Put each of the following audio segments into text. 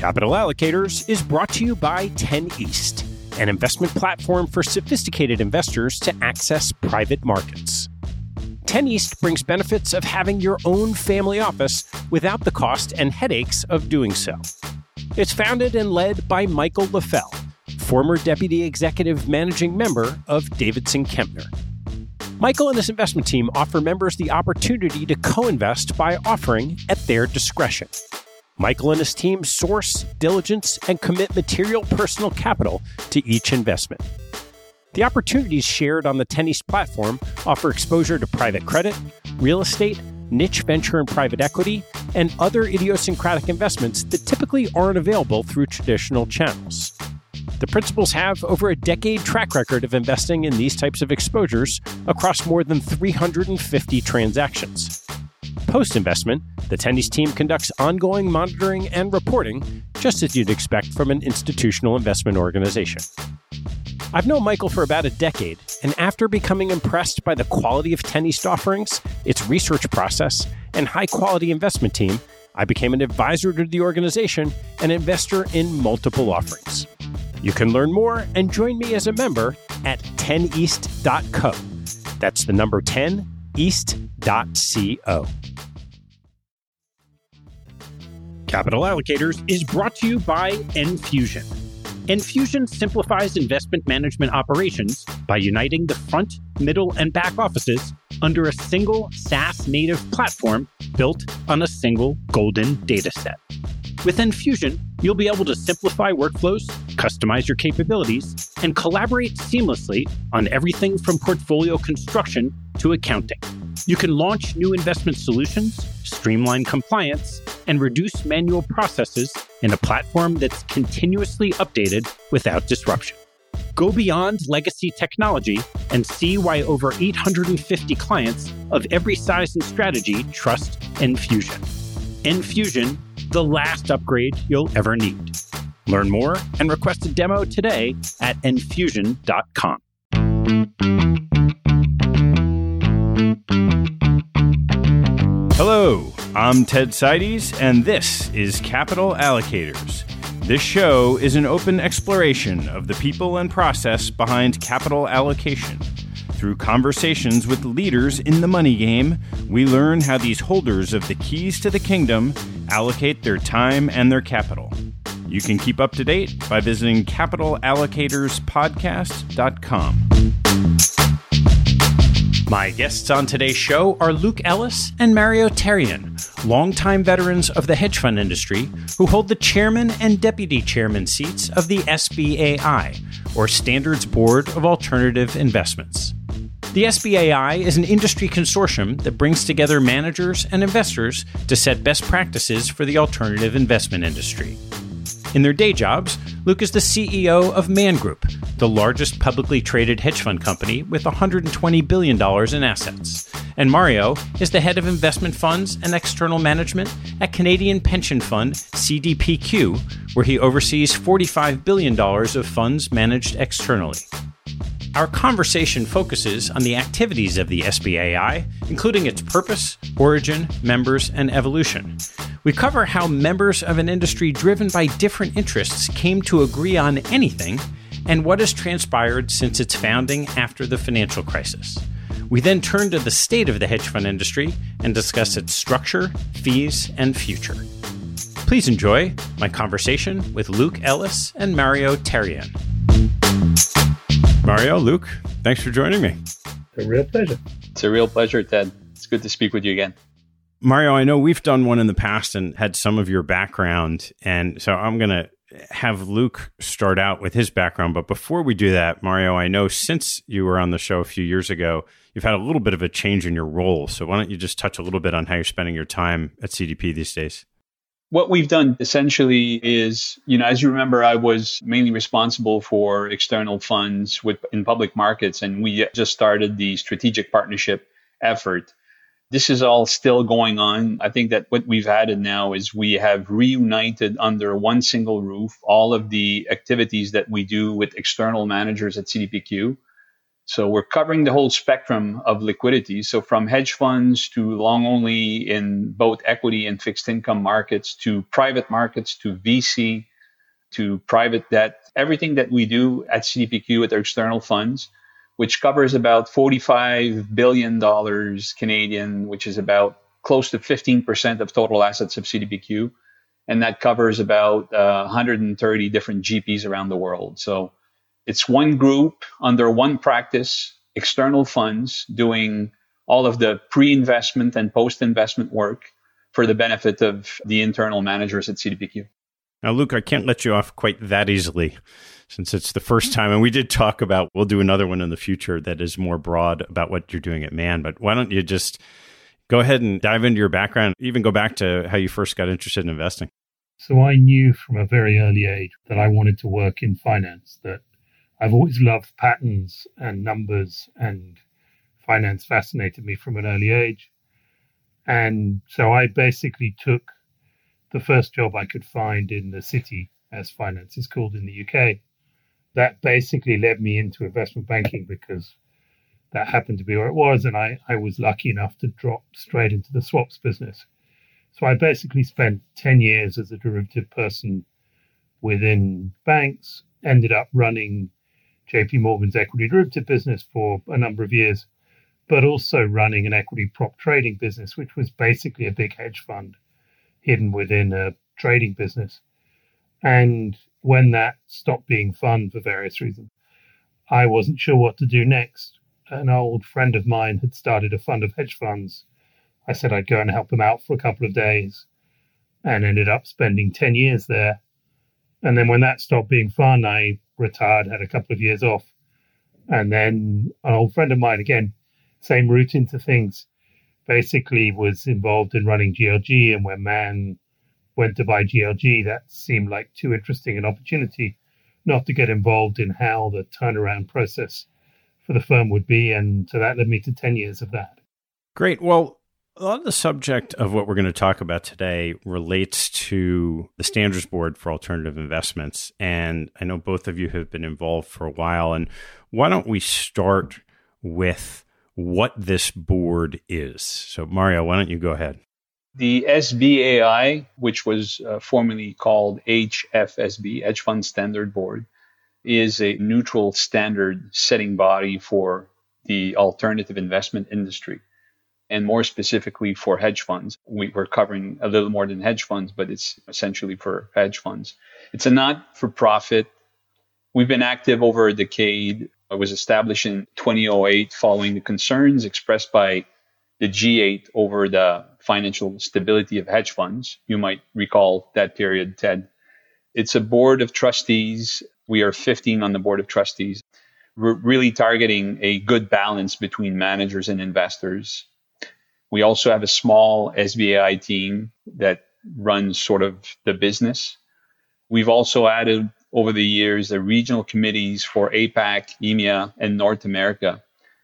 Capital Allocators is brought to you by 10 East, an investment platform for sophisticated investors to access private markets. 10 East brings benefits of having your own family office without the cost and headaches of doing so. It's founded and led by Michael LaFell, former Deputy Executive Managing Member of Davidson Kempner. Michael and his investment team offer members the opportunity to co-invest by offering at their discretion. Michael and his team source, diligence, and commit material personal capital to each investment. The opportunities shared on the 10 East platform offer exposure to private credit, real estate, niche venture and private equity, and other idiosyncratic investments that typically aren't available through traditional channels. The principals have over a decade track record of investing in these types of exposures across more than 350 transactions. Post-investment, the 10 East team conducts ongoing monitoring and reporting, just as you'd expect from an institutional investment organization. I've known Michael for about a decade, and after becoming impressed by the quality of 10 East offerings, its research process, and high-quality investment team, I became an advisor to the organization and investor in multiple offerings. You can learn more and join me as a member at 10east.co. That's the number 10, east.co. Capital Allocators is brought to you by Enfusion. Enfusion simplifies investment management operations by uniting the front, middle, and back offices under a single SaaS-native platform built on a single golden data set. With Enfusion, you'll be able to simplify workflows, customize your capabilities, and collaborate seamlessly on everything from portfolio construction to accounting. You can launch new investment solutions, streamline compliance, and reduce manual processes in a platform that's continuously updated without disruption. Go beyond legacy technology and see why over 850 clients of every size and strategy trust Enfusion. Enfusion, the last upgrade you'll ever need. Learn more and request a demo today at enfusion.com. Hello, I'm Ted Seides, and this is Capital Allocators. This show is an open exploration of the people and process behind capital allocation. Through conversations with leaders in the money game, we learn how these holders of the keys to the kingdom allocate their time and their capital. You can keep up to date by visiting capitalallocatorspodcast.com. My guests on today's show are Luke Ellis and Mario Therrien, longtime veterans of the hedge fund industry who hold the chairman and deputy chairman seats of the SBAI, or Standards Board of Alternative Investments. The SBAI is an industry consortium that brings together managers and investors to set best practices for the alternative investment industry. In their day jobs, Luke is the CEO of Man Group, the largest publicly traded hedge fund company with $120 billion in assets. And Mario is the head of investment funds and external management at Canadian pension fund CDPQ, where he oversees $45 billion of funds managed externally. Our conversation focuses on the activities of the SBAI, including its purpose, origin, members, and evolution. We cover how members of an industry driven by different interests came to agree on anything, and what has transpired since its founding after the financial crisis. We then turn to the state of the hedge fund industry and discuss its structure, fees, and future. Please enjoy my conversation with Luke Ellis and Mario Therrien. Mario, Luke, thanks for joining me. It's a real pleasure. It's a real pleasure, Ted. It's good to speak with you again. Mario, I know we've done one in the past and had some of your background, and so I'm going to have Luke start out with his background. But before we do that, Mario, I know since you were on the show a few years ago, you've had a little bit of a change in your role. So why don't you just touch a little bit on how you're spending your time at CDP these days? What we've done essentially is, as you remember, I was mainly responsible for external funds in public markets, and we just started the strategic partnership effort. This is all still going on. I think that what we've added now is we have reunited under one single roof all of the activities that we do with external managers at CDPQ. So we're covering the whole spectrum of liquidity. So from hedge funds to long only in both equity and fixed income markets to private markets to VC to private debt, everything that we do at CDPQ with our external funds, which covers about $45 billion Canadian, which is about close to 15% of total assets of CDPQ. And that covers about 130 different GPs around the world. So it's one group under one practice, external funds doing all of the pre-investment and post-investment work for the benefit of the internal managers at CDPQ. Now, Luc, I can't let you off quite that easily since it's the first time. And we did talk about, we'll do another one in the future that is more broad about what you're doing at Man. But why don't you just go ahead and dive into your background, even go back to how you first got interested in investing. So I knew from a very early age that I wanted to work in finance, that I've always loved patterns and numbers, and finance fascinated me from an early age. And so I basically took the first job I could find in the city, as finance is called in the UK. That basically led me into investment banking because that happened to be where it was. And I was lucky enough to drop straight into the swaps business. So I basically spent 10 years as a derivative person within banks, ended up running JP Morgan's equity derivative business for a number of years, but also running an equity prop trading business, which was basically a big hedge fund hidden within a trading business. And when that stopped being fun for various reasons, I wasn't sure what to do next. An old friend of mine had started a fund of hedge funds. I said I'd go and help him out for a couple of days and ended up spending 10 years there. And then when that stopped being fun, I retired, had a couple of years off. And then an old friend of mine, again, same route into things, basically was involved in running GLG. And when Man went to buy GLG, that seemed like too interesting an opportunity not to get involved in how the turnaround process for the firm would be. And so that led me to 10 years of that. Great. Well, a lot of the subject of what we're going to talk about today relates to the Standards Board for Alternative Investments. And I know both of you have been involved for a while. And why don't we start with what this board is? So, Mario, why don't you go ahead? The SBAI, which was formerly called HFSB, Hedge Fund Standard Board, is a neutral standard setting body for the alternative investment industry, and more specifically for hedge funds. We're covering a little more than hedge funds, but it's essentially for hedge funds. It's a not-for-profit. We've been active over a decade. It was established in 2008 following the concerns expressed by the G8 over the financial stability of hedge funds. You might recall that period, Ted. It's a board of trustees. We are 15 on the board of trustees. We're really targeting a good balance between managers and investors. We also have a small SBAI team that runs sort of the business. We've also added over the years the regional committees for APAC, EMEA, and North America.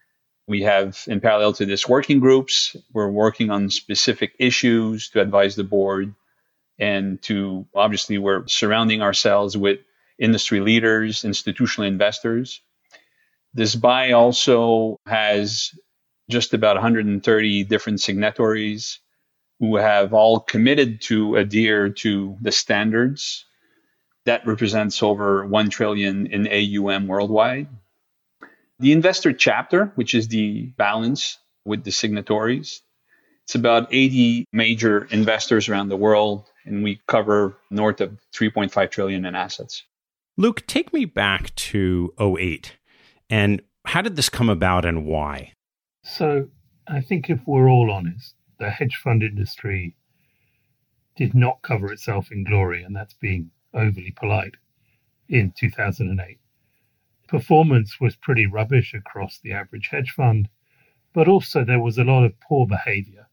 We have, in parallel to this, working groups. We're working on specific issues to advise the board, and to obviously we're surrounding ourselves with industry leaders, institutional investors. This BAI also has just about 130 different signatories who have all committed to adhere to the standards. That represents over 1 trillion in AUM worldwide. The investor chapter, which is the balance with the signatories, it's about 80 major investors around the world, and we cover north of 3.5 trillion in assets. Luc, take me back to 2008. And how did this come about and why? So I think if we're all honest, the hedge fund industry did not cover itself in glory, and that's being overly polite, in 2008. Performance was pretty rubbish across the average hedge fund, but also there was a lot of poor behavior,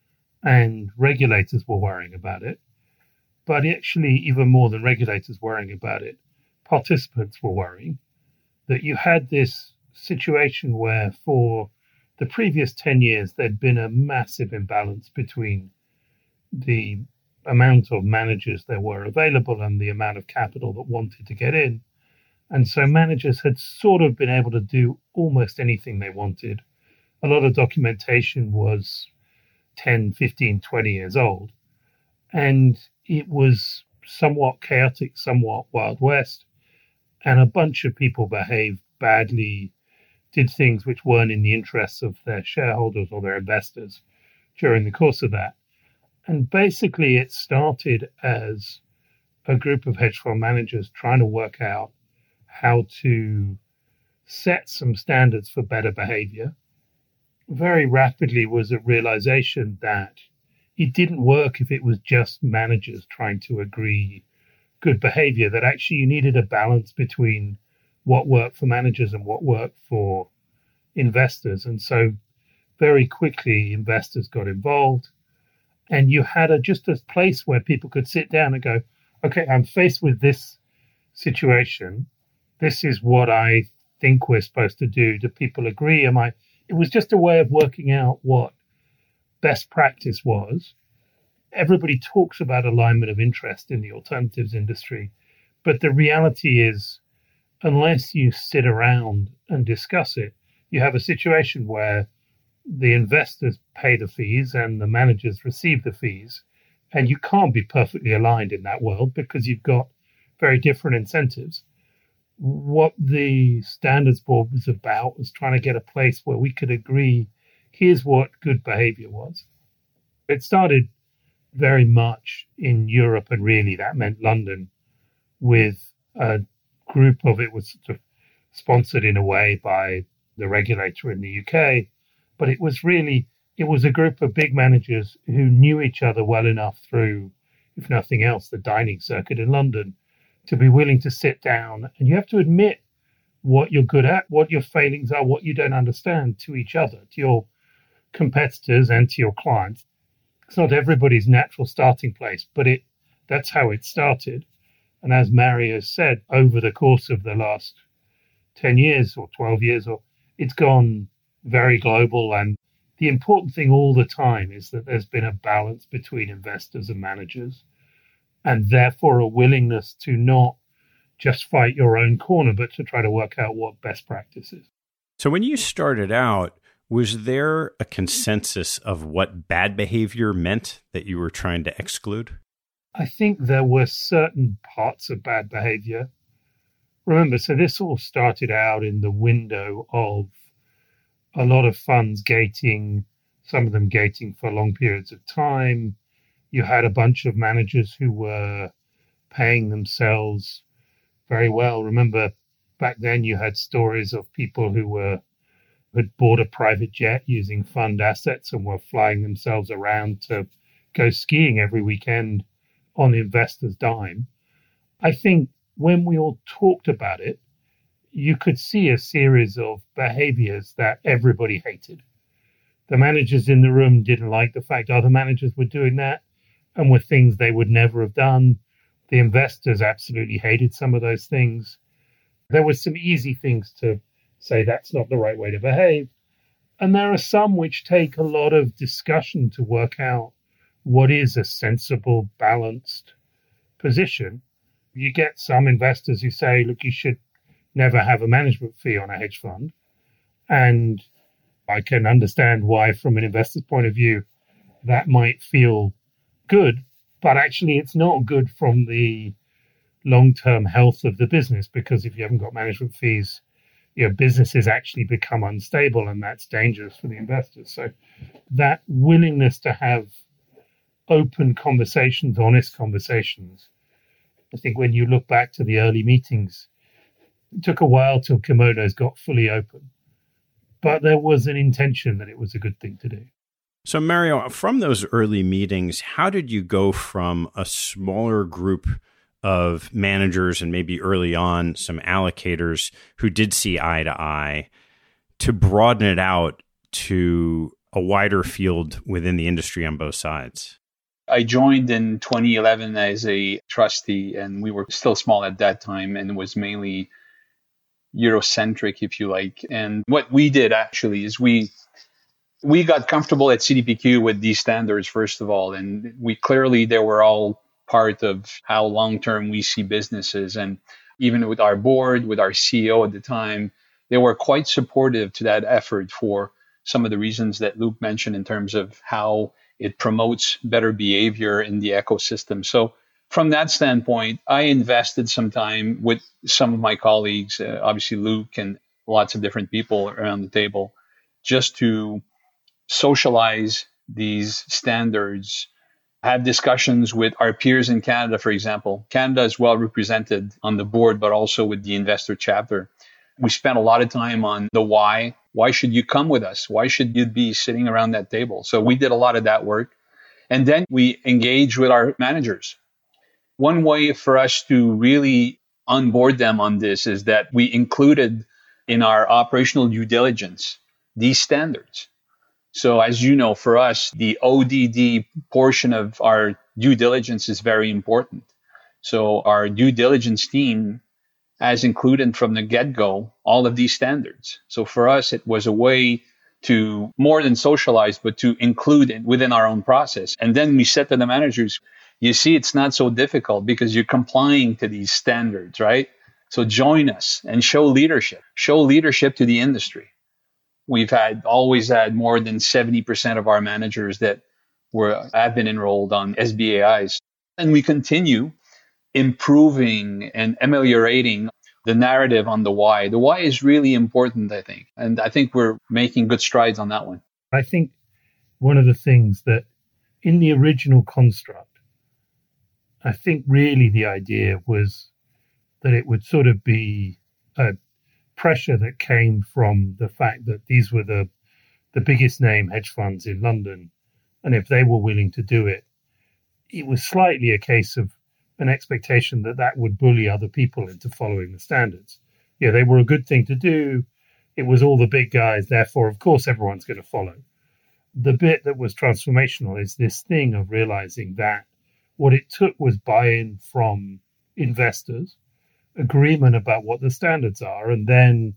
and regulators were worrying about it. But actually, even more than regulators worrying about it, participants were worrying that you had this situation where for the previous 10 years, there'd been a massive imbalance between the amount of managers there were available and the amount of capital that wanted to get in. And so managers had sort of been able to do almost anything they wanted. A lot of documentation was 10, 15, 20 years old. And it was somewhat chaotic, somewhat Wild West. And a bunch of people behaved badly, did things which weren't in the interests of their shareholders or their investors during the course of that. And basically it started as a group of hedge fund managers trying to work out how to set some standards for better behavior. Very rapidly was a realization that it didn't work if it was just managers trying to agree good behavior, that actually you needed a balance between what worked for managers and what worked for investors. And so very quickly investors got involved, and you had just a place where people could sit down and go, okay, I'm faced with this situation. This is what I think we're supposed to do. Do people agree? It was just a way of working out what best practice was. Everybody talks about alignment of interest in the alternatives industry, but the reality is, unless you sit around and discuss it, you have a situation where the investors pay the fees and the managers receive the fees, and you can't be perfectly aligned in that world because you've got very different incentives. What the Standards Board was about was trying to get a place where we could agree, here's what good behavior was. It started very much in Europe, and really that meant London, with a group of it was sort of sponsored in a way by the regulator in the UK, but it was a group of big managers who knew each other well enough through, if nothing else, the dining circuit in London, to be willing to sit down, and you have to admit what you're good at, what your failings are, what you don't understand to each other, to your competitors and to your clients. It's not everybody's natural starting place, but that's how it started. And as Mario said, over the course of the last 10 years or 12 years, it's gone very global. And the important thing all the time is that there's been a balance between investors and managers, and therefore a willingness to not just fight your own corner, but to try to work out what best practice is. So when you started out, was there a consensus of what bad behavior meant that you were trying to exclude? I think there were certain parts of bad behavior. Remember, so this all started out in the window of a lot of funds gating, some of them gating for long periods of time. You had a bunch of managers who were paying themselves very well. Remember, back then you had stories of people who had bought a private jet using fund assets and were flying themselves around to go skiing every weekend on the investor's dime. I think when we all talked about it, you could see a series of behaviors that everybody hated. The managers in the room didn't like the fact other managers were doing that and were things they would never have done. The investors absolutely hated some of those things. There were some easy things to say that's not the right way to behave. And there are some which take a lot of discussion to work out what is a sensible, balanced position. You get some investors who say, look, you should never have a management fee on a hedge fund. And I can understand why, from an investor's point of view, that might feel good, but actually it's not good from the long-term health of the business, because if you haven't got management fees, your businesses actually become unstable, and that's dangerous for the investors. So that willingness to have open conversations, honest conversations, I think when you look back to the early meetings, it took a while till kimonos got fully open, but there was an intention that it was a good thing to do. So Mario, from those early meetings, how did you go from a smaller group of managers and maybe early on some allocators who did see eye to eye to broaden it out to a wider field within the industry on both sides? I joined in 2011 as a trustee, and we were still small at that time, and it was mainly Eurocentric, if you like. And what we did actually is we got comfortable at CDPQ with these standards, first of all, and they were all part of how long-term we see businesses. And even with our board, with our CEO at the time, they were quite supportive to that effort for some of the reasons that Luke mentioned in terms of how it promotes better behavior in the ecosystem. So from that standpoint, I invested some time with some of my colleagues, obviously Luke and lots of different people around the table, just to socialize these standards, have discussions with our peers in Canada, for example. Canada is well represented on the board, but also with the investor chapter. We spent a lot of time on the why. Why should you come with us? Why should you be sitting around that table? So we did a lot of that work. And then we engaged with our managers. One way for us to really onboard them on this is that we included in our operational due diligence these standards. So as you know, for us, the ODD portion of our due diligence is very important. So our due diligence team has included from the get-go all of these standards. So for us, it was a way to more than socialize, but to include it within our own process. And then we said to the managers, you see, it's not so difficult because you're complying to these standards, right? So join us and show leadership to the industry. We've always had more than 70% of our managers that have been enrolled on SBAIs. And we continue improving and ameliorating the narrative on the why. The why is really important, I think. And I think we're making good strides on that one. I think one of the things that in the original construct, I think really the idea was that it would sort of be a pressure that came from the fact that these were the biggest name hedge funds in London. And if they were willing to do it, it was slightly a case of an expectation that that would bully other people into following the standards. Yeah, they were a good thing to do. It was all the big guys. Therefore, of course, everyone's going to follow. The bit that was transformational is this thing of realizing that what it took was buy-in from investors, agreement about what the standards are, and then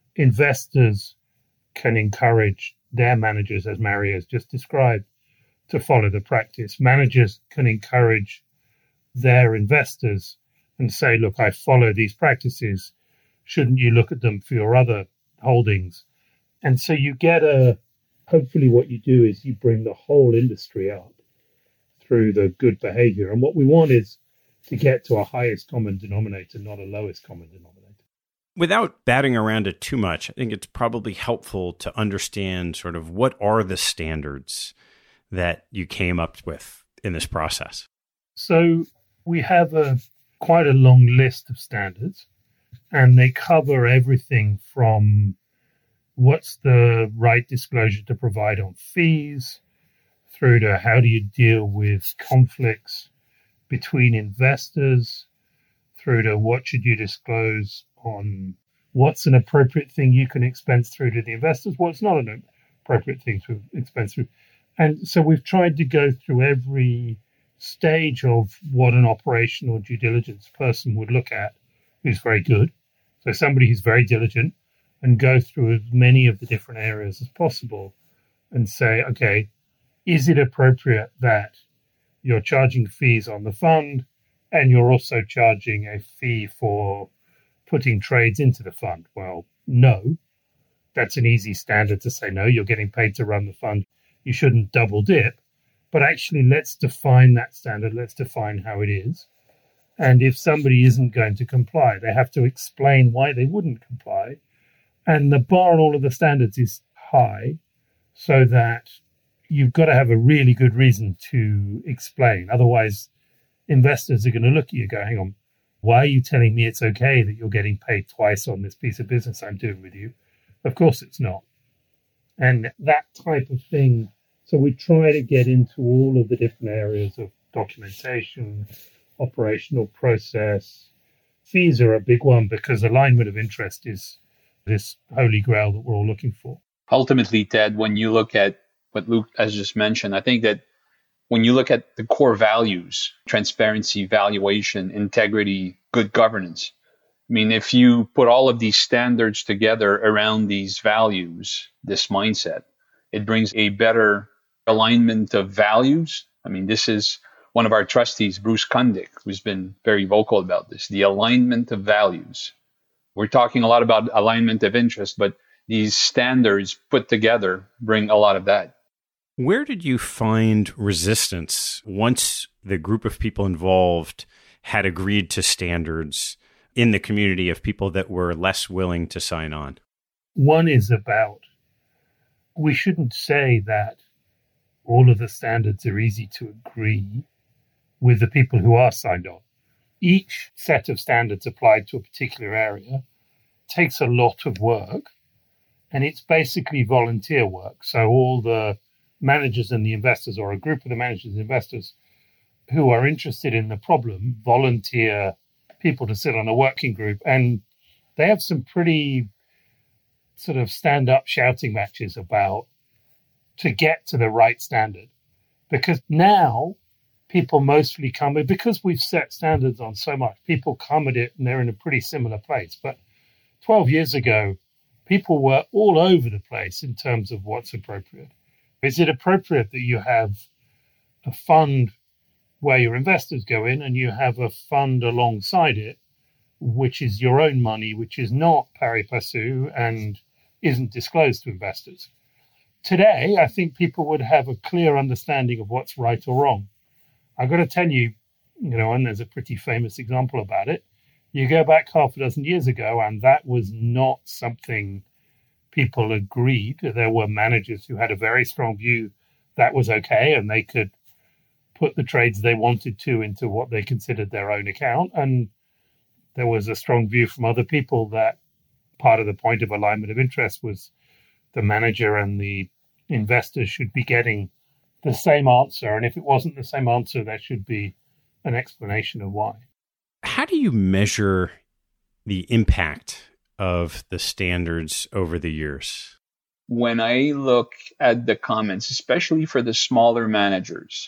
investors can encourage their managers, as Mario has just described, to follow the practice. Managers can encourage their investors and say, look, I follow these practices. Shouldn't you look at them for your other holdings? And so you get hopefully what you do is you bring the whole industry up through the good behavior. And what we want is to get to a highest common denominator, not a lowest common denominator. Without batting around it too much, I think it's probably helpful to understand sort of what are the standards that you came up with in this process. So we have quite a long list of standards, and they cover everything from what's the right disclosure to provide on fees, through to how do you deal with conflicts between investors, through to what should you disclose on what's an appropriate thing you can expense through to the investors, what's not an appropriate thing to expense through. And so we've tried to go through every stage of what an operational due diligence person would look at who's very good. So somebody who's very diligent, and go through as many of the different areas as possible and say, okay, is it appropriate that you're charging fees on the fund and you're also charging a fee for putting trades into the fund? Well, no. That's an easy standard to say, no, you're getting paid to run the fund. You shouldn't double dip. But actually, let's define that standard. Let's define how it is. And if somebody isn't going to comply, they have to explain why they wouldn't comply. And the bar on all of the standards is high, so that you've got to have a really good reason to explain. Otherwise, investors are going to look at you and go, hang on, why are you telling me it's okay that you're getting paid twice on this piece of business I'm doing with you? Of course it's not. And that type of thing. So we try to get into all of the different areas of documentation, operational process. Fees are a big one because alignment of interest is this holy grail that we're all looking for. Ultimately, Ted, when you look at what Luke has just mentioned, I think that when you look at the core values, transparency, valuation, integrity, good governance, I mean, if you put all of these standards together around these values, this mindset, it brings a better alignment of values. I mean, this is one of our trustees, Bruce Kundick, who's been very vocal about this, the alignment of values. We're talking a lot about alignment of interest, but these standards put together bring a lot of that. Where did you find resistance once the group of people involved had agreed to standards in the community of people that were less willing to sign on? One is about, we shouldn't say that all of the standards are easy to agree with the people who are signed on. Each set of standards applied to a particular area takes a lot of work, and it's basically volunteer work. So all the managers and the investors, or a group of the managers and investors who are interested in the problem, volunteer people to sit on a working group, and they have some pretty sort of stand-up shouting matches about to get to the right standard. Because now people mostly come, because we've set standards on so much, people come at it and they're in a pretty similar place. But 12 years ago, people were all over the place in terms of what's appropriate. Is it appropriate that you have a fund where your investors go in and you have a fund alongside it, which is your own money, which is not pari passu and isn't disclosed to investors? Today, I think people would have a clear understanding of what's right or wrong. I've got to tell you, and there's a pretty famous example about it. You go back half a dozen years ago, and that was not something people agreed. There were managers who had a very strong view that was okay, and they could put the trades they wanted to into what they considered their own account. And there was a strong view from other people that part of the point of alignment of interest was the manager and the investors should be getting the same answer. And if it wasn't the same answer, there should be an explanation of why. How do you measure the impact of the standards over the years? When I look at the comments, especially for the smaller managers,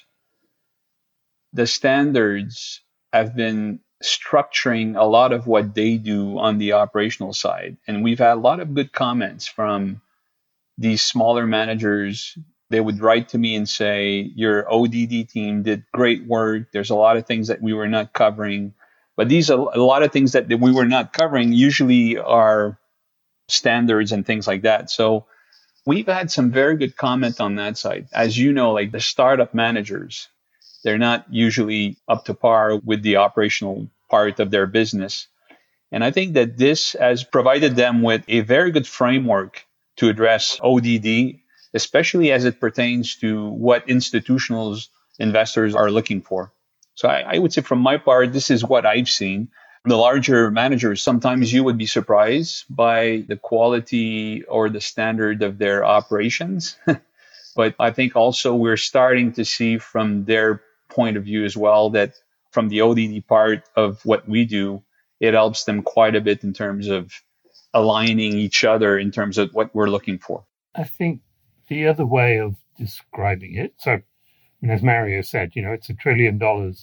the standards have been structuring a lot of what they do on the operational side. And we've had a lot of good comments from these smaller managers. They would write to me and say, your ODD team did great work. There's a lot of things that we were not covering. But these are a lot of things that we were not covering usually are standards and things like that. So we've had some very good comment on that side. As you know, like the startup managers, they're not usually up to par with the operational part of their business. And I think that this has provided them with a very good framework to address ODD, especially as it pertains to what institutional investors are looking for. So I would say from my part, this is what I've seen. The larger managers, sometimes you would be surprised by the quality or the standard of their operations. But I think also we're starting to see from their point of view as well that from the ODD part of what we do, it helps them quite a bit in terms of aligning each other in terms of what we're looking for. I think the other way of describing it, so as Mario said, it's $1 trillion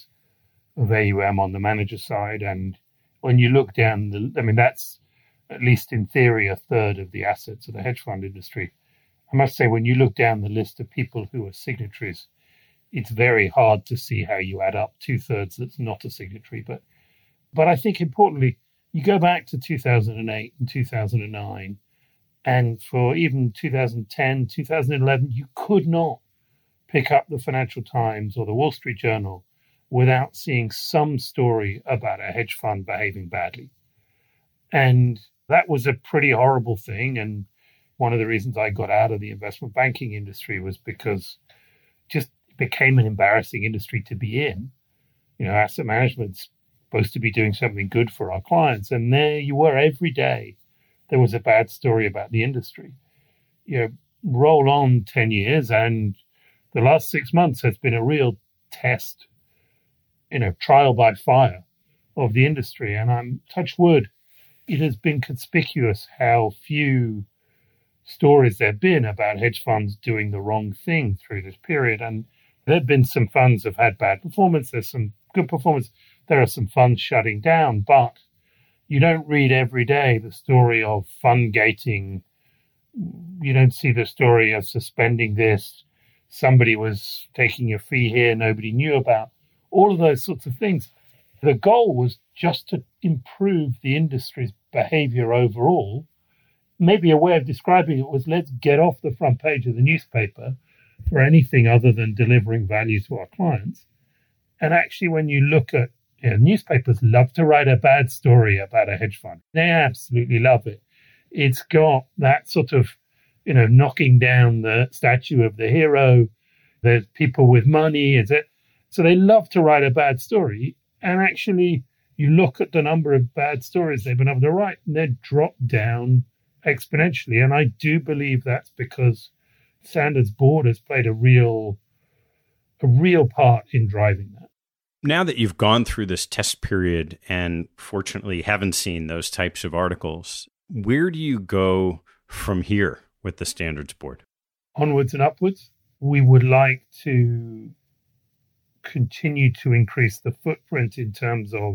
of AUM on the manager side. And when you look down, that's at least in theory a third of the assets of the hedge fund industry. I must say, when you look down the list of people who are signatories, it's very hard to see how you add up 2/3 that's not a signatory. But I think importantly, you go back to 2008 and 2009, and for even 2010, 2011, you could not pick up the Financial Times or the Wall Street Journal without seeing some story about a hedge fund behaving badly. And that was a pretty horrible thing. And one of the reasons I got out of the investment banking industry was because just it became an embarrassing industry to be in. Asset management's supposed to be doing something good for our clients. And there you were every day. There was a bad story about the industry. Roll on 10 years and the last 6 months has been a real test, trial by fire of the industry. And I'm touch wood, it has been conspicuous how few stories there have been about hedge funds doing the wrong thing through this period. And there have been some funds have had bad performance. There's some good performance. There are some funds shutting down, but you don't read every day the story of fund gating. You don't see the story of suspending this. Somebody was taking a fee here nobody knew about. all of those sorts of things. The goal was just to improve the industry's behavior overall. Maybe a way of describing it was, let's get off the front page of the newspaper for anything other than delivering value to our clients. And actually, when you look at, newspapers love to write a bad story about a hedge fund. They absolutely love it. It's got that sort of, knocking down the statue of the hero. There's people with money. So they love to write a bad story. And actually, you look at the number of bad stories they've been able to write, and they're dropped down exponentially. And I do believe that's because Standards Board has played a real part in driving that. Now that you've gone through this test period and fortunately haven't seen those types of articles, where do you go from here with the Standards Board? Onwards and upwards. We would like to continue to increase the footprint in terms of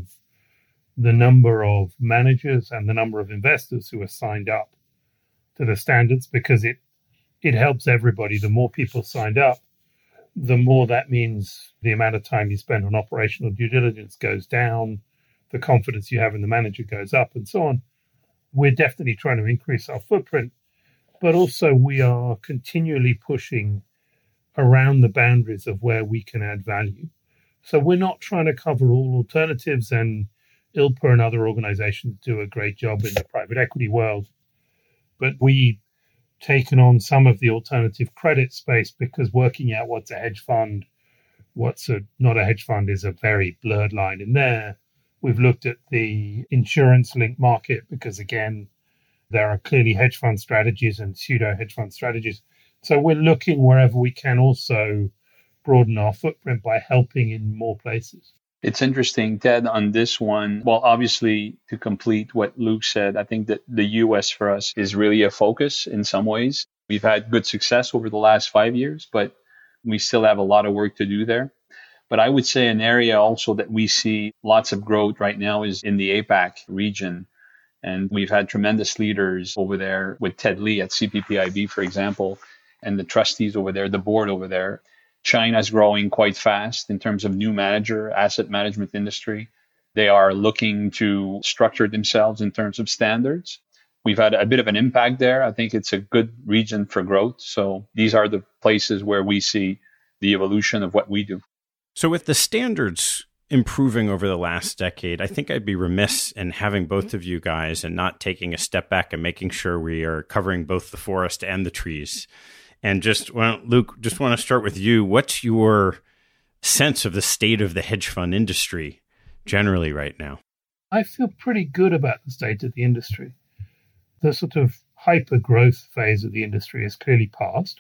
the number of managers and the number of investors who are signed up to the standards, because it helps everybody. The more people signed up, the more that means the amount of time you spend on operational due diligence goes down, the confidence you have in the manager goes up, and so on. We're definitely trying to increase our footprint, but also we are continually pushing around the boundaries of where we can add value. So we're not trying to cover all alternatives, and ILPA and other organizations do a great job in the private equity world. But we've taken on some of the alternative credit space because working out what's a hedge fund, what's not a hedge fund is a very blurred line in there. We've looked at the insurance-linked market because, again, there are clearly hedge fund strategies and pseudo-hedge fund strategies. So we're looking wherever we can also broaden our footprint by helping in more places. It's interesting, Ted, on this one. Well, obviously, to complete what Luke said, I think that the U.S. for us is really a focus in some ways. We've had good success over the last 5 years, but we still have a lot of work to do there. But I would say an area also that we see lots of growth right now is in the APAC region. And we've had tremendous leaders over there with Ted Lee at CPPIB, for example, and the trustees over there, the board over there. China's growing quite fast in terms of new asset management industry. They are looking to structure themselves in terms of standards. We've had a bit of an impact there. I think it's a good region for growth. So these are the places where we see the evolution of what we do. So with the standards improving over the last decade, I think I'd be remiss in having both of you guys and not taking a step back and making sure we are covering both the forest and the trees. And Luke, just want to start with you. What's your sense of the state of the hedge fund industry generally right now? I feel pretty good about the state of the industry. The sort of hyper-growth phase of the industry is clearly past.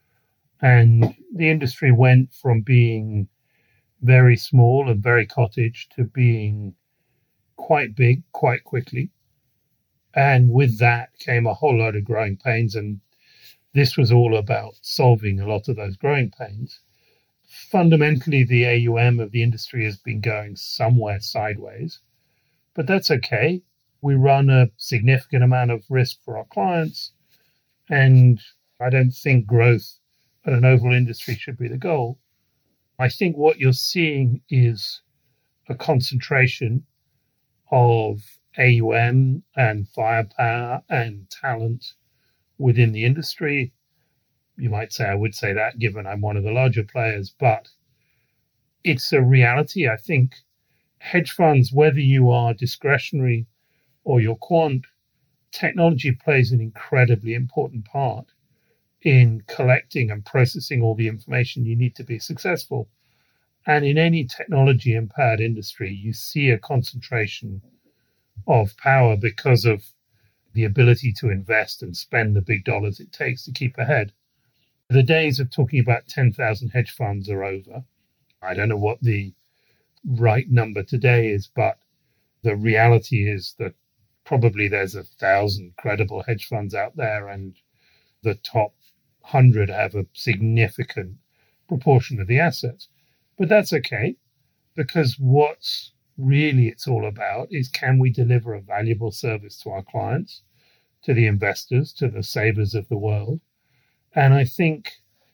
And the industry went from being very small and very cottage to being quite big quite quickly. And with that came a whole load of growing pains, and this was all about solving a lot of those growing pains. Fundamentally, the AUM of the industry has been going somewhere sideways, but that's okay. We run a significant amount of risk for our clients, and I don't think growth at an overall industry should be the goal. I think what you're seeing is a concentration of AUM and firepower and talent within the industry. You might say I would say that given I'm one of the larger players, but it's a reality. I think hedge funds, whether you are discretionary or you're quant, technology plays an incredibly important part in collecting and processing all the information you need to be successful. And in any technology-empowered industry, you see a concentration of power because of the ability to invest and spend the big dollars it takes to keep ahead. The days of talking about 10,000 hedge funds are over. I don't know what the right number today is, but the reality is that probably there's 1,000 credible hedge funds out there, and the top 100 have a significant proportion of the assets. But that's okay, because what's really it's all about is, can we deliver a valuable service to our clients, to the investors, to the savers of the world? And I think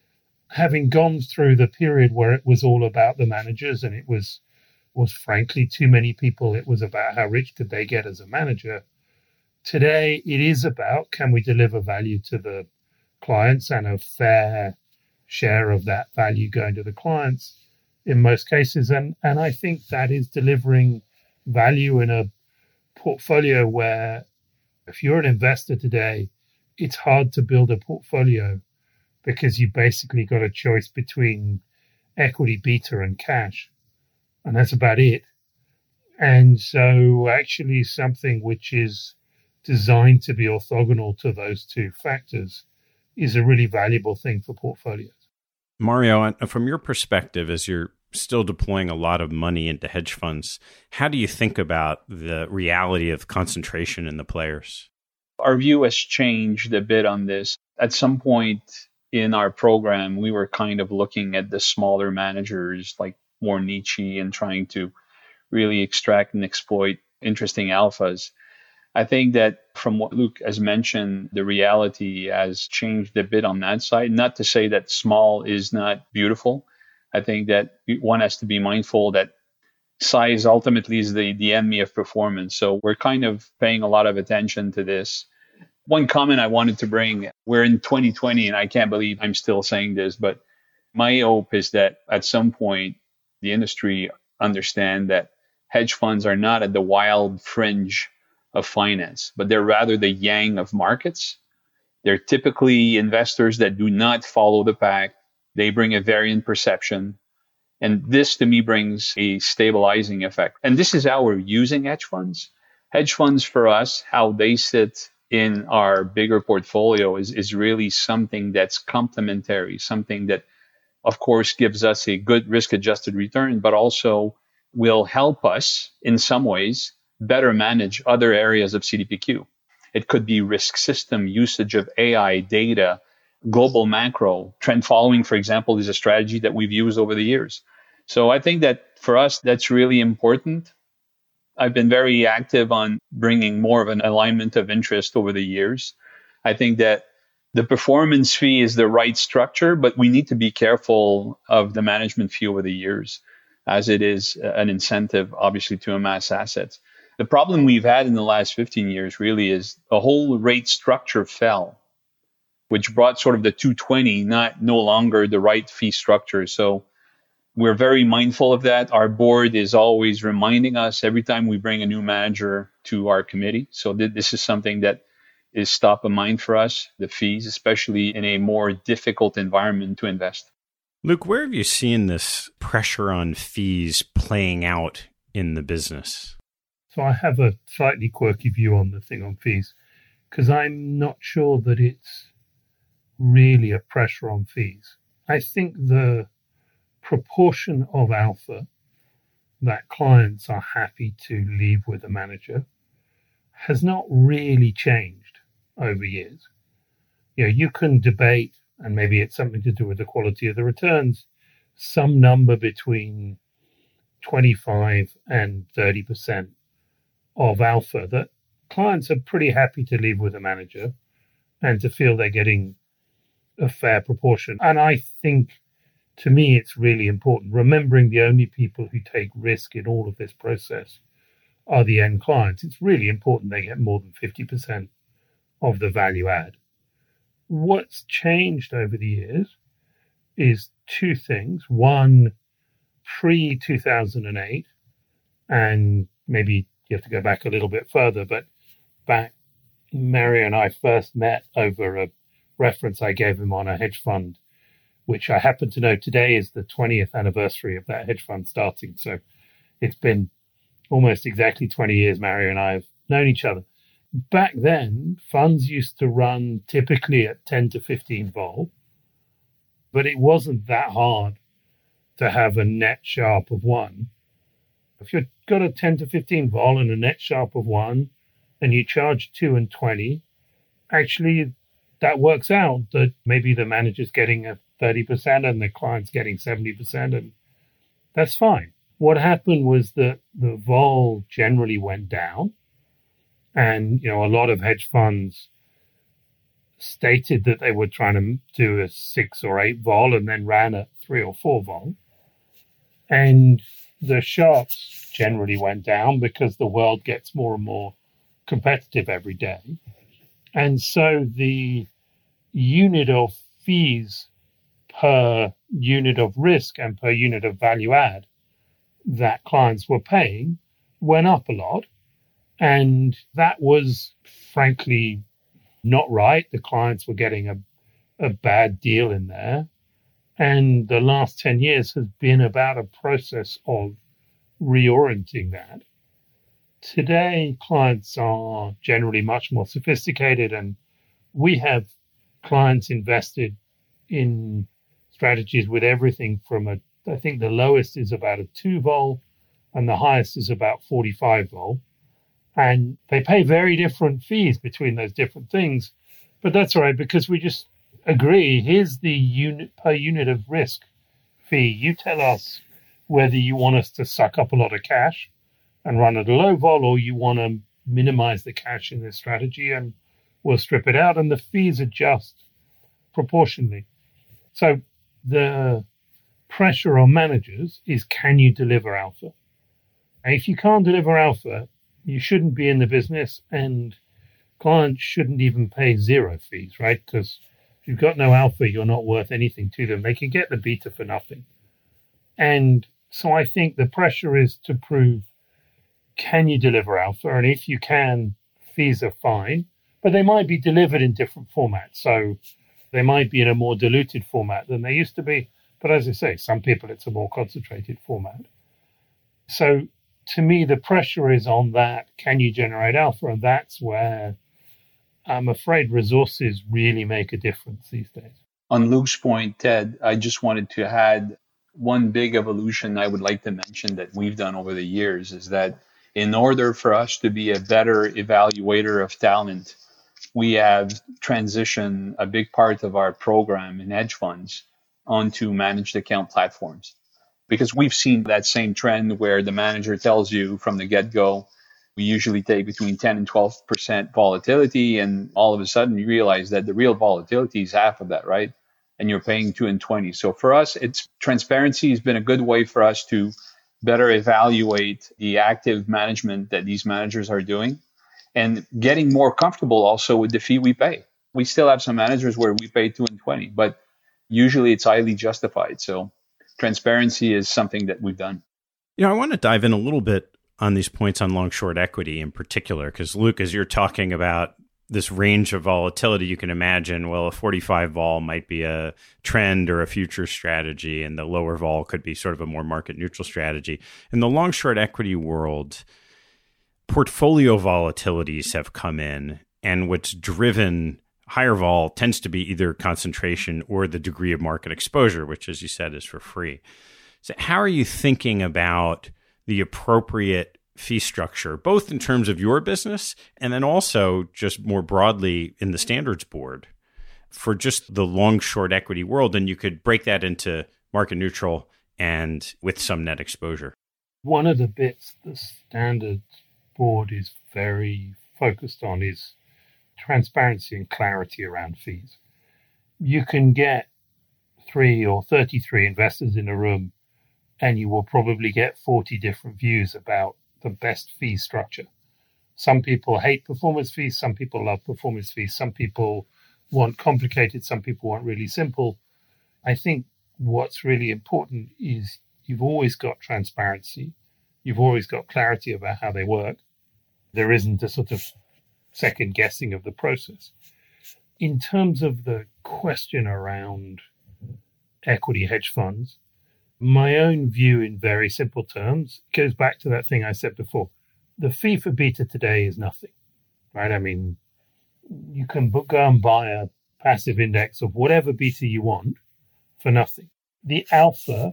having gone through the period where it was all about the managers and it was frankly too many people, it was about how rich could they get as a manager. Today, it is about, can we deliver value to the clients and a fair share of that value going to the clients in most cases. And I think that is delivering value in a portfolio where if you're an investor today, it's hard to build a portfolio because you basically got a choice between equity, beta, and cash. And that's about it. And so actually something which is designed to be orthogonal to those two factors is a really valuable thing for portfolios. Mario, from your perspective, as you're still deploying a lot of money into hedge funds, how do you think about the reality of concentration in the players? Our view has changed a bit on this. At some point in our program, we were kind of looking at the smaller managers, like more niche, and trying to really extract and exploit interesting alphas. I think that from what Luke has mentioned, the reality has changed a bit on that side. Not to say that small is not beautiful. I think that one has to be mindful that size ultimately is the enemy of performance. So we're kind of paying a lot of attention to this. One comment I wanted to bring, we're in 2020, and I can't believe I'm still saying this, but my hope is that at some point, the industry understand that hedge funds are not at the wild fringe of finance, but they're rather the yang of markets. They're typically investors that do not follow the pack. They bring a variant perception. And this to me brings a stabilizing effect. And this is how we're using hedge funds. Hedge funds for us, how they sit in our bigger portfolio is really something that's complementary, something that, of course, gives us a good risk-adjusted return, but also will help us in some ways better manage other areas of CDPQ. It could be risk system, usage of AI, data, global macro. Trend following, for example, is a strategy that we've used over the years. So I think that for us, that's really important. I've been very active on bringing more of an alignment of interest over the years. I think that the performance fee is the right structure, but we need to be careful of the management fee over the years, as it is an incentive, obviously, to amass assets. The problem we've had in the last 15 years really is the whole rate structure fell, which brought sort of the 220 no longer the right fee structure. So we're very mindful of that. Our board is always reminding us every time we bring a new manager to our committee. So this is something that is top of mind for us, the fees, especially in a more difficult environment to invest. Luke, where have you seen this pressure on fees playing out in the business? So I have a slightly quirky view on the thing on fees, because I'm not sure that it's really a pressure on fees. I think the proportion of alpha that clients are happy to leave with a manager has not really changed over years. You know, you can debate, and maybe it's something to do with the quality of the returns, some number between 25 and 30% of alpha that clients are pretty happy to leave with a manager and to feel they're getting a fair proportion. And I think, to me, it's really important, remembering the only people who take risk in all of this process are the end clients. It's really important they get more than 50% of the value add. What's changed over the years is two things. One, pre-2008, and maybe you have to go back a little bit further, but back, Mario and I first met over a reference I gave him on a hedge fund, which I happen to know today is the 20th anniversary of that hedge fund starting. So it's been almost exactly 20 years Mario and I have known each other. Back then, funds used to run typically at 10 to 15 vol, but it wasn't that hard to have a net Sharpe of 1. If you've got a 10 to 15 vol and a net Sharpe of 1, and you charge 2 and 20, actually that works out that maybe the manager's getting a 30% and the client's getting 70%, and that's fine. What happened was that the vol generally went down, and a lot of hedge funds stated that they were trying to do a 6 or 8 vol and then ran at 3 or 4 vol. And the sharps generally went down because the world gets more and more competitive every day. And so the unit of fees per unit of risk and per unit of value add that clients were paying went up a lot. And that was frankly not right. The clients were getting a bad deal in there. And the last 10 years has been about a process of reorienting that. Today, clients are generally much more sophisticated, and we have clients invested in strategies with everything from I think the lowest is about a 2 vol and the highest is about 45 vol. And they pay very different fees between those different things. But that's all right, because we just agree, here's the unit per unit of risk fee. You tell us whether you want us to suck up a lot of cash and run at a low vol, or you want to minimize the cash in this strategy, and we'll strip it out, and the fees adjust proportionally. So the pressure on managers is, can you deliver alpha? And if you can't deliver alpha, you shouldn't be in the business, and clients shouldn't even pay zero fees, right? Because if you've got no alpha, you're not worth anything to them. They can get the beta for nothing. And so I think the pressure is to prove, can you deliver alpha? And if you can, fees are fine, but they might be delivered in different formats. So they might be in a more diluted format than they used to be. But as I say, some people, it's a more concentrated format. So to me, the pressure is on that. Can you generate alpha? And that's where I'm afraid resources really make a difference these days. On Luke's point, Ted, I just wanted to add one big evolution I would like to mention that we've done over the years is that in order for us to be a better evaluator of talent, we have transitioned a big part of our program in hedge funds onto managed account platforms. Because we've seen that same trend where the manager tells you from the get-go, we usually take between 10 and 12% volatility, and all of a sudden you realize that the real volatility is half of that, right? And you're paying 2 and 20. So for us, transparency has been a good way for us to better evaluate the active management that these managers are doing and getting more comfortable also with the fee we pay. We still have some managers where we pay 2 and 20, but usually it's highly justified. So transparency is something that we've done. You know, I want to dive in a little bit on these points on long short equity in particular, because Luke, as you're talking about this range of volatility, you can imagine, well, a 45 vol might be a trend or a future strategy, and the lower vol could be sort of a more market neutral strategy. In the long short equity world, portfolio volatilities have come in, and what's driven higher vol tends to be either concentration or the degree of market exposure, which, as you said, is for free. So how are you thinking about the appropriate fee structure, both in terms of your business and then also just more broadly in the standards board for just the long short equity world? And you could break that into market neutral and with some net exposure. One of the bits the standards board is very focused on is transparency and clarity around fees. You can get 3 or 33 investors in a room, and you will probably get 40 different views about the best fee structure. Some people hate performance fees, some people love performance fees, some people want complicated, some people want really simple. I think what's really important is you've always got transparency, you've always got clarity about how they work. There isn't a sort of second guessing of the process. In terms of the question around equity hedge funds, my own view in very simple terms goes back to that thing I said before. The fee for beta today is nothing, right? I mean, you can go and buy a passive index of whatever beta you want for nothing. The alpha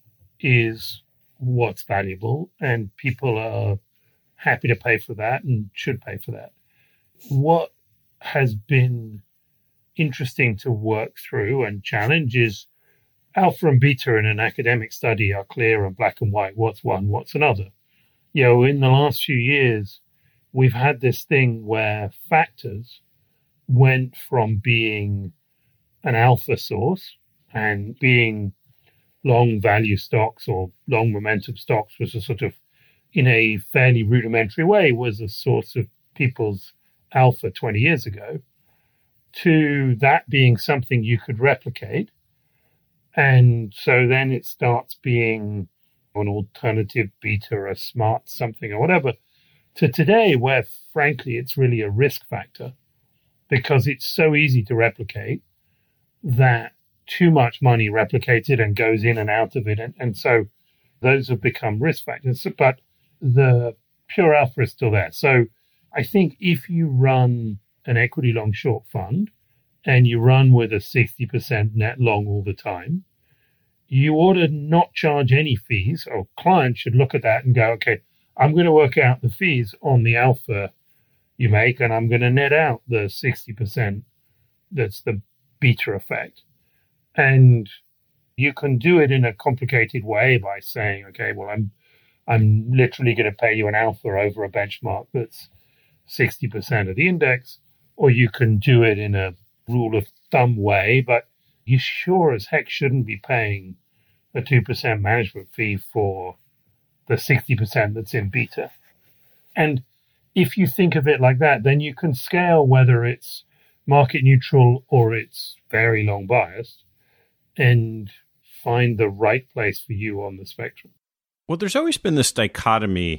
is what's valuable, and people are happy to pay for that and should pay for that. What has been interesting to work through and challenge is alpha and beta in an academic study are clear and black and white. What's one, what's another? You know, in the last few years, we've had this thing where factors went from being an alpha source and being long value stocks or long momentum stocks was a sort of, in a fairly rudimentary way, was a source of people's alpha 20 years ago, to that being something you could replicate. And so then it starts being an alternative beta or a smart something or whatever, to today where, frankly, it's really a risk factor because it's so easy to replicate that too much money replicated and goes in and out of it. And so those have become risk factors, but the pure alpha is still there. So I think if you run an equity long short fund and you run with a 60% net long all the time, you ought to not charge any fees, or clients should look at that and go, okay, I'm going to work out the fees on the alpha you make, and I'm going to net out the 60% that's the beta effect. And you can do it in a complicated way by saying, okay, well, I'm literally going to pay you an alpha over a benchmark that's 60% of the index, or you can do it in a rule of thumb way, but you sure as heck shouldn't be paying a 2% management fee for the 60% that's in beta. And if you think of it like that, then you can scale whether it's market neutral or it's very long biased and find the right place for you on the spectrum. Well, there's always been this dichotomy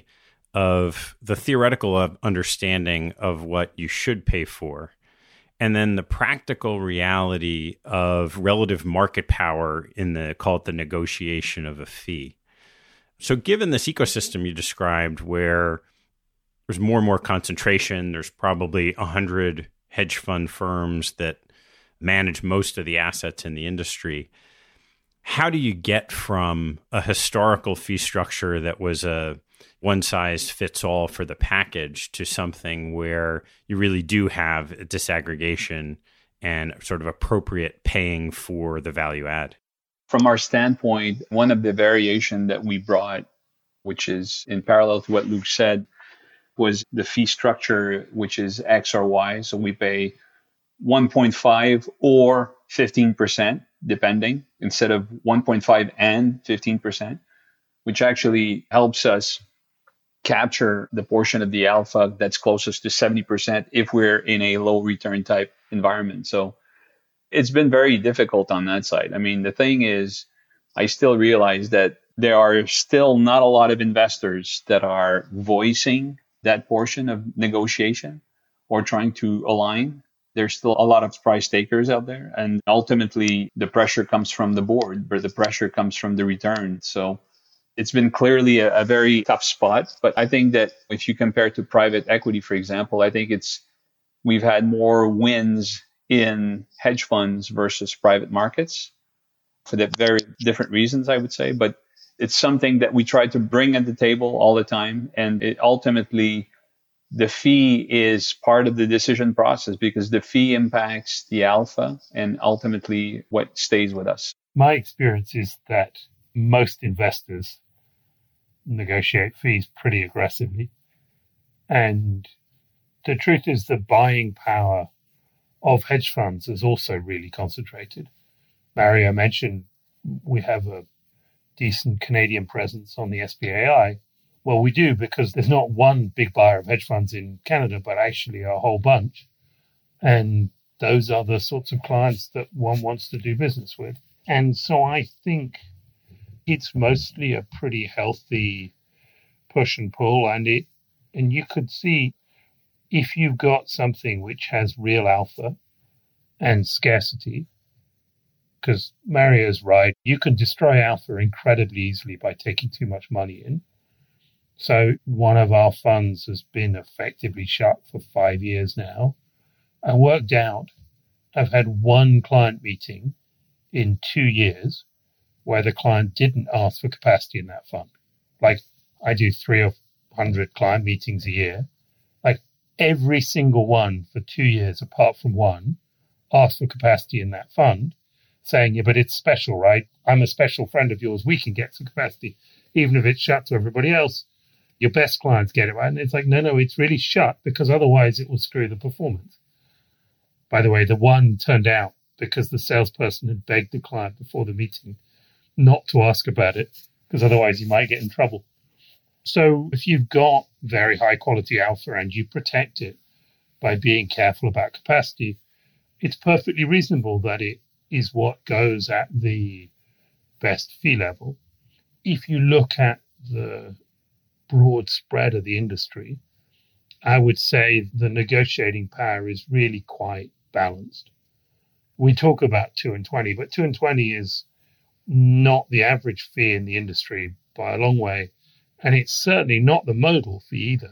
of the theoretical understanding of what you should pay for, and then the practical reality of relative market power in call it the negotiation of a fee. So given this ecosystem you described where there's more and more concentration, there's probably 100 hedge fund firms that manage most of the assets in the industry, how do you get from a historical fee structure that was a one-size-fits-all for the package to something where you really do have a disaggregation and sort of appropriate paying for the value add? From our standpoint, one of the variation that we brought, which is in parallel to what Luke said, was the fee structure, which is X or Y. So we pay 1.5 or 15%, depending, instead of 1.5 and 15%, which actually helps us capture the portion of the alpha that's closest to 70% if we're in a low return type environment. So it's been very difficult on that side. I mean, the thing is, I still realize that there are still not a lot of investors that are voicing that portion of negotiation or trying to align. There's still a lot of price takers out there. And ultimately, the pressure comes from the board, or the pressure comes from the return. So it's been clearly a very tough spot. But I think that if you compare to private equity, for example, I think we've had more wins in hedge funds versus private markets for the very different reasons, I would say. But it's something that we try to bring at the table all the time. And it ultimately, the fee is part of the decision process because the fee impacts the alpha and ultimately what stays with us. My experience is that most investors negotiate fees pretty aggressively. And the truth is the buying power of hedge funds is also really concentrated. Mario mentioned we have a decent Canadian presence on the SPAI. Well, we do because there's not one big buyer of hedge funds in Canada, but actually a whole bunch. And those are the sorts of clients that one wants to do business with. And so I think it's mostly a pretty healthy push and pull. And you could see if you've got something which has real alpha and scarcity, because Mario's right, you can destroy alpha incredibly easily by taking too much money in. So one of our funds has been effectively shut for 5 years now. I worked out I've had one client meeting in 2 years where the client didn't ask for capacity in that fund. Like I do 300 client meetings a year. Like every single one for 2 years, apart from one, asked for capacity in that fund, saying, yeah, but it's special, right? I'm a special friend of yours. We can get some capacity, even if it's shut to everybody else. Your best clients get it, right? And it's like, no, it's really shut because otherwise it will screw the performance. By the way, the one turned out because the salesperson had begged the client before the meeting not to ask about it, because otherwise you might get in trouble. So if you've got very high quality alpha and you protect it by being careful about capacity, it's perfectly reasonable that it is what goes at the best fee level. If you look at the broad spread of the industry, I would say the negotiating power is really quite balanced. We talk about 2 and 20, but 2 and 20 is not the average fee in the industry by a long way. And it's certainly not the modal fee either.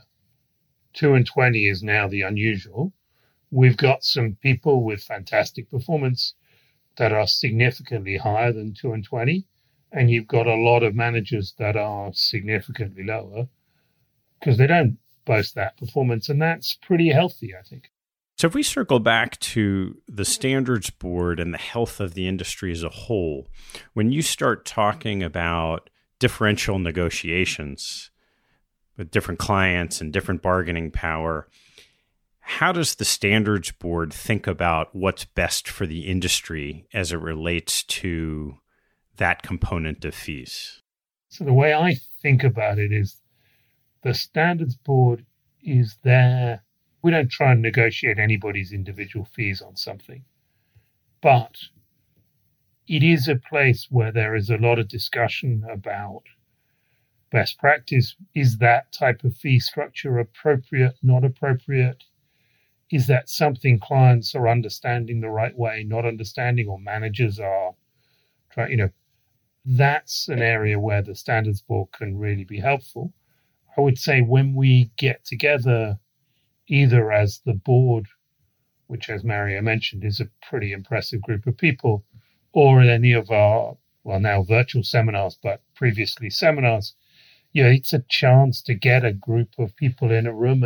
2 and 20 is now the unusual. We've got some people with fantastic performance that are significantly higher than 2 and 20. And you've got a lot of managers that are significantly lower because they don't boast that performance. And that's pretty healthy, I think. So if we circle back to the standards board and the health of the industry as a whole, when you start talking about differential negotiations with different clients and different bargaining power, how does the standards board think about what's best for the industry as it relates to that component of fees? So the way I think about it is the standards board is there. We don't try and negotiate anybody's individual fees on something, but it is a place where there is a lot of discussion about best practice. Is that type of fee structure appropriate, not appropriate? Is that something clients are understanding the right way, not understanding, or managers are trying, that's an area where the standards board can really be helpful. I would say when we get together, either as the board, which as Mario mentioned is a pretty impressive group of people, or in any of our, well, now virtual seminars, but previously seminars, it's a chance to get a group of people in a room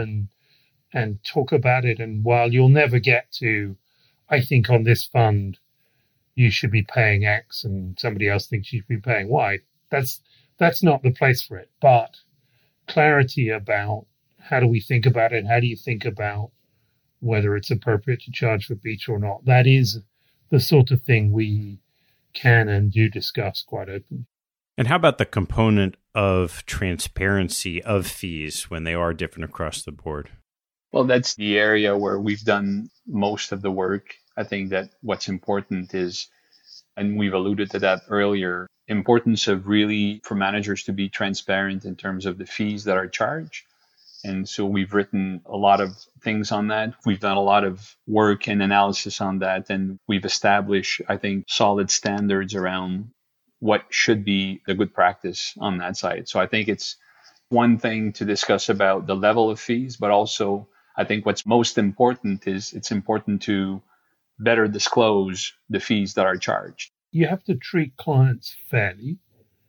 and talk about it. And while you'll never get to, I think on this fund, you should be paying X and somebody else thinks you should be paying Y, that's not the place for it. But clarity about how do we think about it? How do you think about whether it's appropriate to charge for beta or not? That is the sort of thing we can and do discuss quite openly. And how about the component of transparency of fees when they are different across the board? Well, that's the area where we've done most of the work. I think that what's important is, and we've alluded to that earlier, importance of really for managers to be transparent in terms of the fees that are charged. And so we've written a lot of things on that. We've done a lot of work and analysis on that. And we've established, I think, solid standards around what should be a good practice on that side. So I think it's one thing to discuss about the level of fees, but also I think what's most important is it's important to better disclose the fees that are charged. You have to treat clients fairly.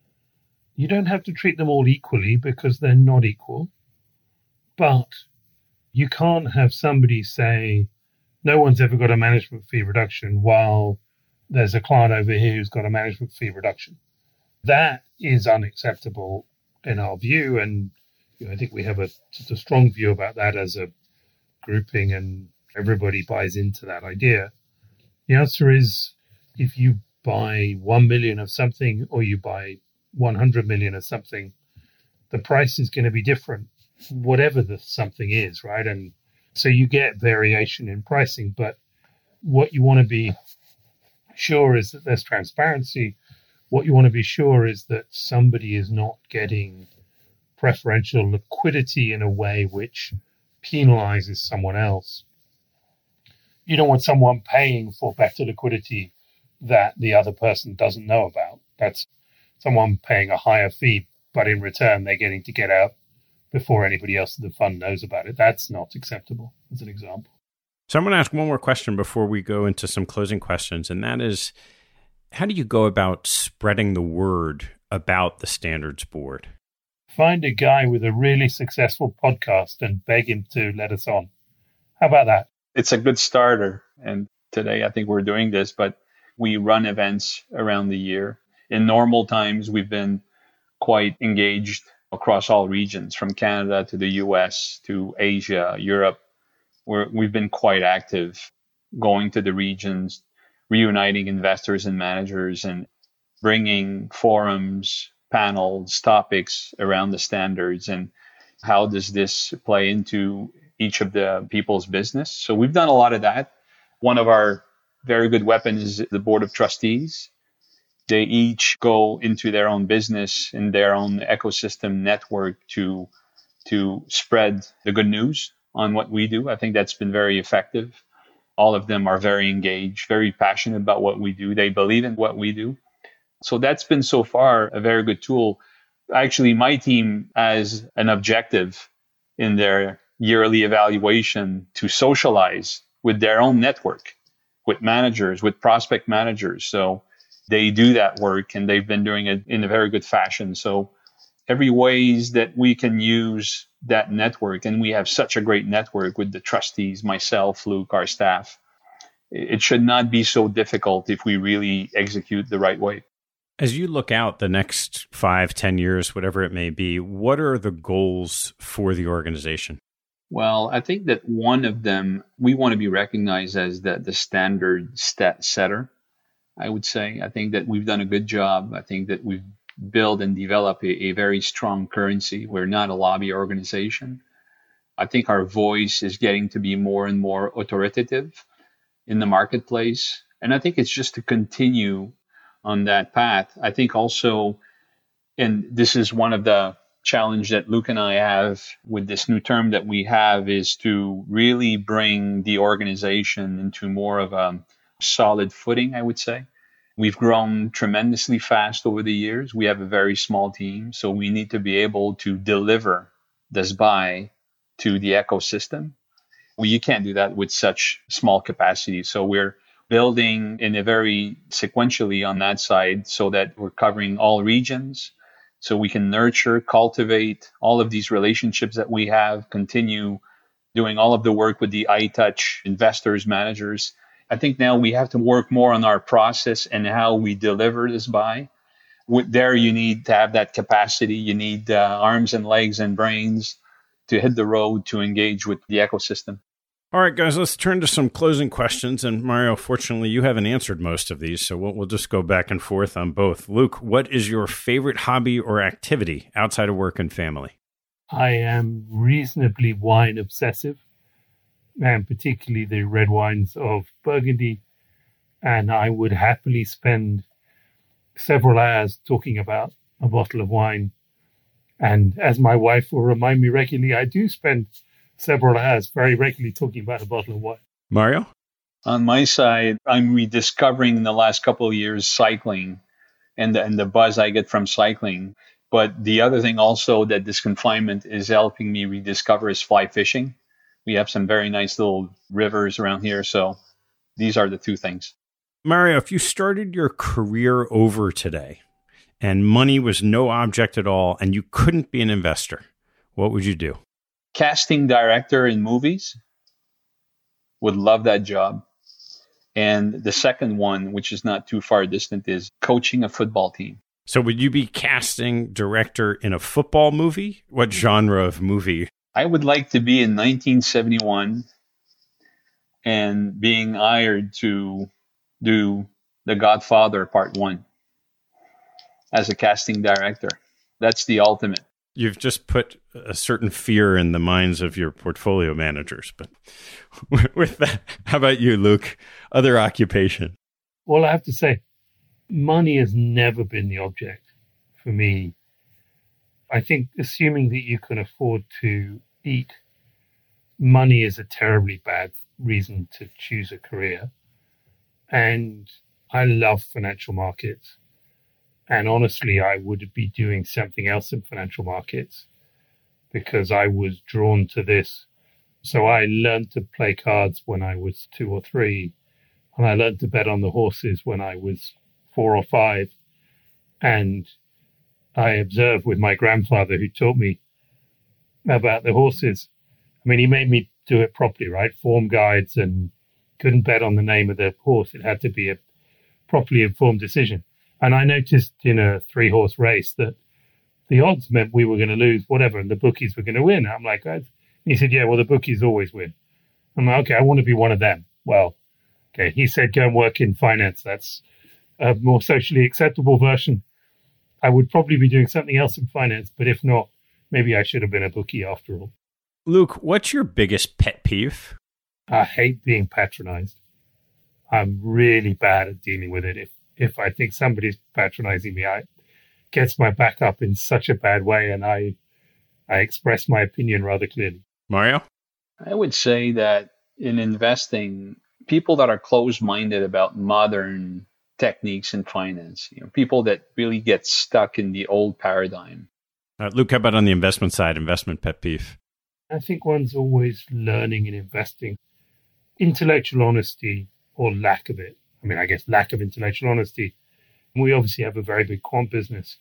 You don't have to treat them all equally because they're not equal. But you can't have somebody say, no one's ever got a management fee reduction while there's a client over here who's got a management fee reduction. That is unacceptable in our view. And I think we have a strong view about that as a grouping, and everybody buys into that idea. The answer is if you buy 1 million of something or you buy 100 million of something, the price is going to be different, whatever the something is, right? And so you get variation in pricing, but what you want to be sure is that there's transparency. What you want to be sure is that somebody is not getting preferential liquidity in a way which penalizes someone else. You don't want someone paying for better liquidity that the other person doesn't know about. That's someone paying a higher fee, but in return they're getting to get out before anybody else in the fund knows about it. That's not acceptable, as an example. So I'm going to ask one more question before we go into some closing questions, and that is, how do you go about spreading the word about the standards board? Find a guy with a really successful podcast and beg him to let us on. How about that? It's a good starter. And today I think we're doing this, but we run events around the year. In normal times, we've been quite engaged across all regions, from Canada to the US to Asia, Europe, where we've been quite active. going to the regions, reuniting investors and managers, and bringing forums, panels, topics around the standards, and how does this play into each of the people's business. So we've done a lot of that. One of our very good weapons is the board of trustees. They each go into their own business in their own ecosystem network to spread the good news on what we do. I think that's been very effective. All of them are very engaged, very passionate about what we do. They believe in what we do. So that's been so far a very good tool. Actually, my team has an objective in their yearly evaluation to socialize with their own network, with managers, with prospect managers. So they do that work, and they've been doing it in a very good fashion. So every ways that we can use that network, and we have such a great network with the trustees, myself, Luke, our staff, it should not be so difficult if we really execute the right way. As you look out the next 5-10 years, whatever it may be, what are the goals for the organization? Well, I think that one of them, we want to be recognized as the standard setter, I would say. I think that we've done a good job. I think that we've built and developed a very strong currency. We're not a lobby organization. I think our voice is getting to be more and more authoritative in the marketplace. And I think it's just to continue on that path. I think also, and this is one of the challenge that Luke and I have with this new term that we have, is to really bring the organization into more of a solid footing, I would say. We've grown tremendously fast over the years. We have a very small team, so we need to be able to deliver this buy to the ecosystem. Well, you can't do that with such small capacity. So we're building in a very sequentially on that side so that we're covering all regions, so we can nurture, cultivate all of these relationships that we have, continue doing all of the work with the iTouch investors, managers. I think now we have to work more on our process and how we deliver this buy. There, you need to have that capacity. You need arms and legs and brains to hit the road to engage with the ecosystem. All right, guys, let's turn to some closing questions. And Mario, fortunately, you haven't answered most of these, so we'll just go back and forth on both. Luke, what is your favorite hobby or activity outside of work and family? I am reasonably wine obsessive, and particularly the red wines of Burgundy. And I would happily spend several hours talking about a bottle of wine. And as my wife will remind me regularly, I do spend several hours very regularly talking about a bottle of wine. Mario? On my side, I'm rediscovering in the last couple of years cycling and the buzz I get from cycling. But the other thing also that this confinement is helping me rediscover is fly fishing. We have some very nice little rivers around here. So these are the two things. Mario, if you started your career over today and money was no object at all and you couldn't be an investor, what would you do? Casting director in movies. Would love that job. And the second one, which is not too far distant, is coaching a football team. So would you be casting director in a football movie? What genre of movie? I would like to be in 1971 and being hired to do The Godfather Part 1 as a casting director. That's the ultimate. You've just put a certain fear in the minds of your portfolio managers. But with that, how about you, Luke? Other occupation? Well, I have to say, money has never been the object for me. I think assuming that you can afford to eat, money is a terribly bad reason to choose a career. And I love financial markets. And honestly, I would be doing something else in financial markets because I was drawn to this. So I learned to play cards when I was 2 or 3, and I learned to bet on the horses when I was 4 or 5. And I observed with my grandfather, who taught me about the horses. I mean, he made me do it properly, right? Form guides, and couldn't bet on the name of the horse. It had to be a properly informed decision. And I noticed in a 3-horse race that the odds meant we were going to lose whatever, and the bookies were going to win. I'm like, he said, yeah, well, the bookies always win. I'm like, okay, I want to be one of them. Well, Okay, he said go and work in finance. That's a more socially acceptable version. I would probably be doing something else in finance, but if not, maybe I should have been a bookie after all. Luke, what's your biggest pet peeve? I hate being patronized. I'm really bad at dealing with it. If I think somebody's patronizing me, it gets my back up in such a bad way, and I express my opinion rather clearly. Mario? I would say that in investing, people that are closed-minded about modern techniques in finance, people that really get stuck in the old paradigm. Luke, how about on the investment side, investment pet peeve? I think one's always learning and investing. Intellectual honesty or lack of it. I mean, I guess lack of intellectual honesty. We obviously have a very big quant business,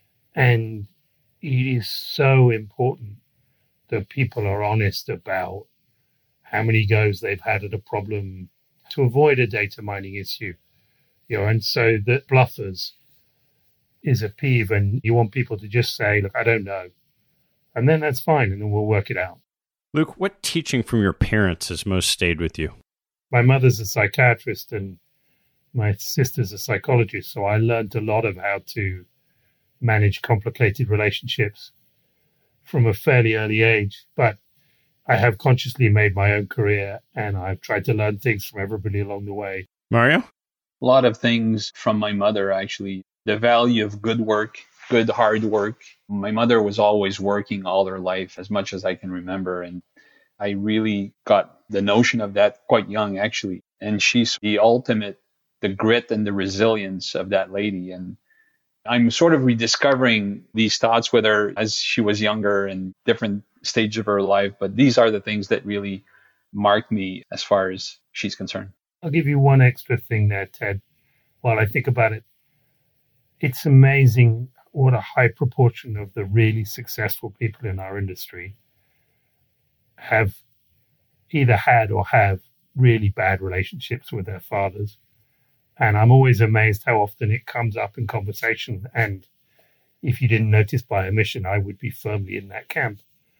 and it is so important that people are honest about how many goes they've had at a problem to avoid a data mining issue. And so that bluffers is a peeve, and you want people to just say, look, I don't know. And then that's fine, and then we'll work it out. Luke, what teaching from your parents has most stayed with you? My mother's a psychiatrist and my sister's a psychologist, so I learned a lot of how to manage complicated relationships from a fairly early age. But I have consciously made my own career, and I've tried to learn things from everybody along the way. Mario? A lot of things from my mother, actually. The value of good work, good hard work. My mother was always working all her life, as much as I can remember. And I really got the notion of that quite young, actually. And she's the ultimate, the grit and the resilience of that lady. And I'm sort of rediscovering these thoughts with her as she was younger and different stages of her life. But these are the things that really marked me as far as she's concerned. I'll give you one extra thing there, Ted, while I think about it. It's amazing what a high proportion of the really successful people in our industry have either had or have really bad relationships with their fathers. And I'm always amazed how often it comes up in conversation. And if you didn't notice by omission, I would be firmly in that camp.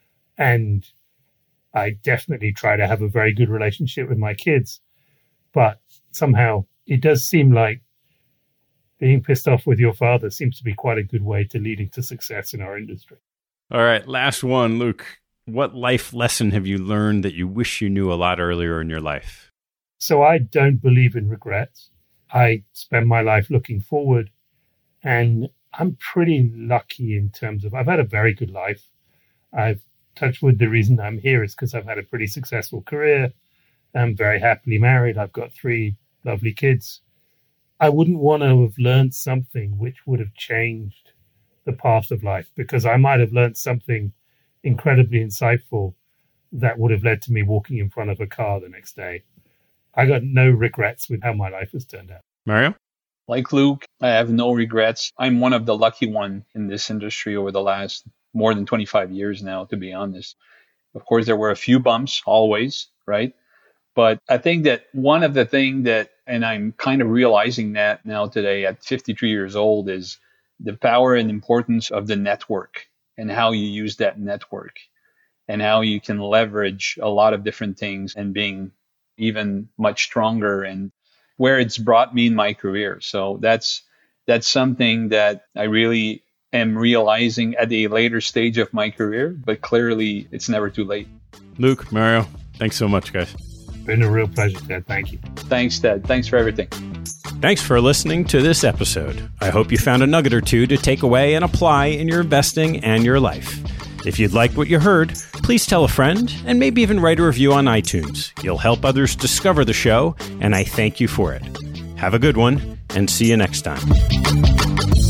And I definitely try to have a very good relationship with my kids. But somehow it does seem like being pissed off with your father seems to be quite a good way to leading to success in our industry. All right, last one, Luke. What life lesson have you learned that you wish you knew a lot earlier in your life? So I don't believe in regrets. I spend my life looking forward, and I'm pretty lucky in terms of I've had a very good life. I've touched wood. The reason I'm here is because I've had a pretty successful career. I'm very happily married. I've got 3 lovely kids. I wouldn't want to have learned something which would have changed the path of life, because I might have learned something incredibly insightful that would have led to me walking in front of a car the next day. I got no regrets with how my life has turned out. Mario? Like Luke, I have no regrets. I'm one of the lucky one in this industry over the last more than 25 years now, to be honest. Of course, there were a few bumps always, right? But I think that one of the things that, and I'm kind of realizing that now today at 53 years old, is the power and importance of the network and how you use that network and how you can leverage a lot of different things and being even much stronger, and where it's brought me in my career. So that's something that I really am realizing at a later stage of my career, but clearly it's never too late. Luke, Mario, thanks so much, guys. Been a real pleasure, Ted. Thank you. Thanks, Ted. Thanks for everything. Thanks for listening to this episode. I hope you found a nugget or two to take away and apply in your investing and your life. If you'd like what you heard, please tell a friend and maybe even write a review on iTunes. You'll help others discover the show, and I thank you for it. Have a good one, and see you next time.